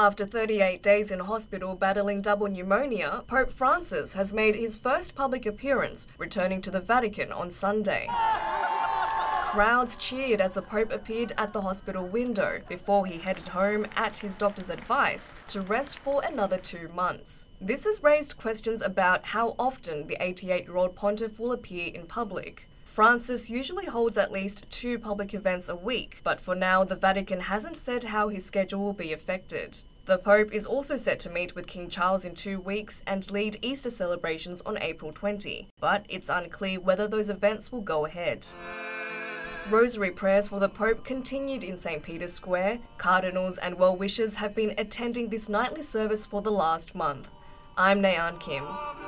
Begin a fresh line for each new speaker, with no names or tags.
After 38 days in hospital battling double pneumonia, Pope Francis has made his first public appearance, returning to the Vatican on Sunday. Crowds cheered as the Pope appeared at the hospital window before he headed home at his doctor's advice to rest for another 2 months. This has raised questions about how often the 88-year-old pontiff will appear in public. Francis usually holds at least 2 public events a week, but for now the Vatican hasn't said how his schedule will be affected. The Pope is also set to meet with King Charles in 2 weeks and lead Easter celebrations on April 20, but it's unclear whether those events will go ahead. Rosary prayers for the Pope continued in St. Peter's Square. Cardinals and well-wishers have been attending this nightly service for the last month. I'm Nayan Kim.